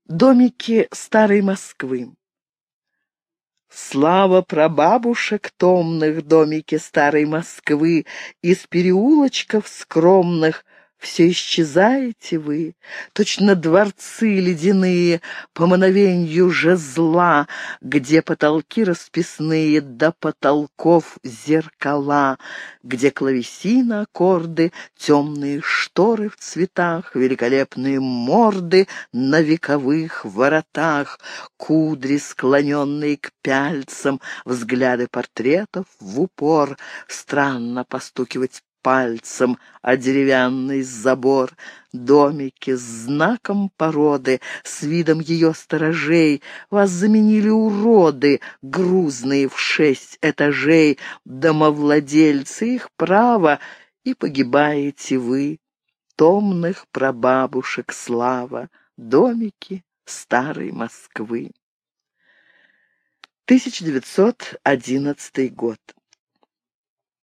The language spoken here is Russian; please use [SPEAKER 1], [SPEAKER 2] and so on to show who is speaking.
[SPEAKER 1] Домики старой Москвы. Слава прабабушек томных, домики старой Москвы, из переулочков скромных все исчезаете вы. Точно дворцы ледяные по мановенью жезла, где потолки расписные до потолков зеркала, где клавесины, аккорды, темные шторы в цветах, великолепные морды на вековых воротах, кудри, склоненные к пяльцам, взгляды портретов в упор, странно постукивать пальцем о деревянный забор, домики с знаком породы, с видом ее сторожей. Вас заменили уроды, грузные в 6 этажей, домовладельцы их право, и погибаете вы, томных прабабушек слава, домики старой Москвы. 1911 год.